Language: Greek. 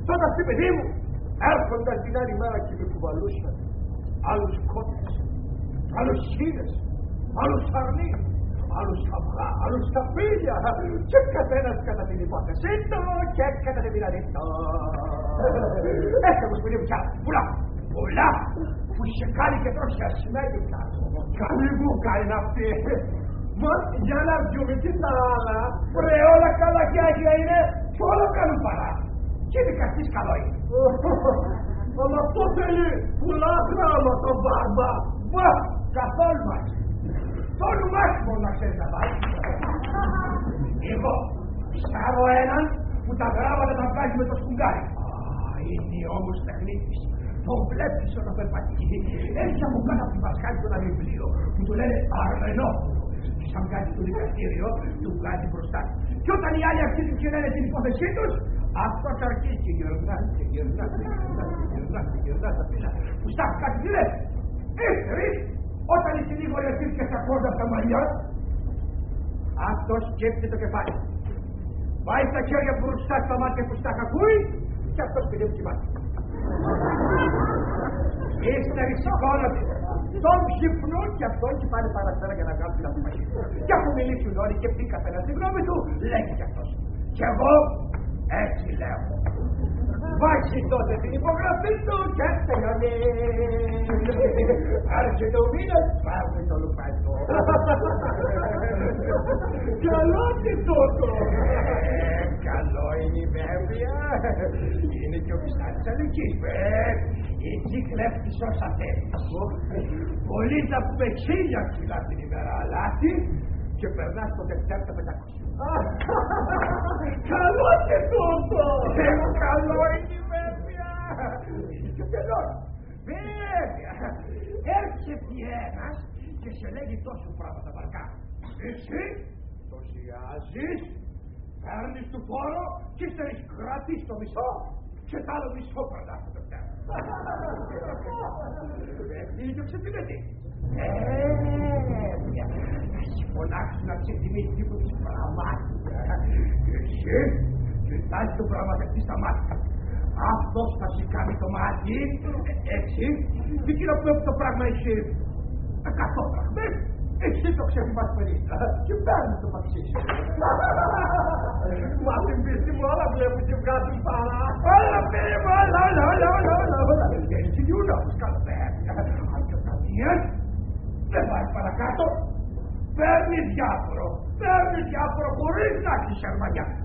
Τότε αυτή, παιδί μου, έρχονταν την άλλη μέρα και με κουβαλούσαν άλλους κότες, άλλους χήνες, άλλους αρνείς, άλλους αυγά, άλλους ταπίλια και καθένας κατά την υπόθεσή του και κατά την πειραδή του. Έχει όμως, παιδί μου, πια πολλά που είχε κάνει και τρώσει ασημένει κάτω. Καλή μου κάνει αυτή. Μα για να βγούμε και τα άλλα, βρε όλα καλά και άγια είναι και όλα κάνουν παρά. Και δικαστής καλό είναι. Αλλά αυτό θέλει πολλά γράμματα, μπάρμπα. Μπα, καθόλου μας. Το ονομάσιμο να ξέρεις να πάει. Εγώ ψάρω έναν που τα γράμματα τα βγάζει με το σφουγγάρι. Είναι όμως τεχνίτης. Το βλέπεις όταν περπατεί. Έχει από κάτω από την Πασχάλη του ένα βιβλίο που του λένε Αρμενόπουλο. Και σαν βγάζει το δικαστήριο, του βγάζει μπροστά. Και όταν οι άλλοι αρχίζουν και λένε την υπόθεσή τους, αυτός αρχίζει και γυρνά στα πίσω. Που στάχνει κάτι τι λέει. Ήρθε, όταν η συνήγορη αρχίζει και στα κόρτα από τα μαλλιά, αυτός σκέφτεται το κεφάλι. Πάει στα χέρια μπροστά στα μάτια που στα ακούει και αυτός παιδεύει τη μάτια. Ύστερη σηκώνονται, τον ξυπνούν και αυτόν και πάνε παραστέρα για να βγάλουν την αποφασή. Και αφού μιλήσουν όλοι και πει καθένας τη γνώμη του, λέγει κι αυτός. Και εγώ έτσι λέω. Βάζει τότε την υπογραφή του και τελειώνει. Άρχεται ο μήνας, πάμε το λουπάτο. Καλό τι τούτο. Καλό είναι η βέβαια. Είναι και ο πιστάτης αλικής. Εκεί κλέφτης όσα θέλεις. Πολύ θα πούμε 1000 κιλά την ημέρα αλάτι και περνάς το Δευτέρα 500. Καλό και τούτο. Καλό είναι βέβαια. Και τελειώνει. Βέβαια. Έρχεται ένας και σε λέγει τόσο πράγματα βαρκά. Εσύ το ζιάζεις, παίρνεις του φόρο και ύστερης κρατείς το μισό και τ' άλλο μισό περνάς το Δευτέρα. Είναι και ο ξετιμετή. Θα συμφωνάξουν να ξετιμήσει που τους πραγμάτια. Και εσύ κοιτάς το πραγματευτή στα μάτια. Αυτός θα σου κάνει το μάτι, έτσι, και εκείνο που έχει το πράγμα έχει 100 πραγμές, εσύ το ξεφυμάς 50 και παίρνει το παξίσιο. Μα την πίστη μου όλα βλέπουν και βγάζουν παρά. Όλα πήρε μου, όλα. Και έτσι γιούνα όπως κάνω παίρνει. Αν και όταν βγες, δεν πάει παρακάτω. Παίρνει διάφορο χωρίς να έχεις σερμανιά.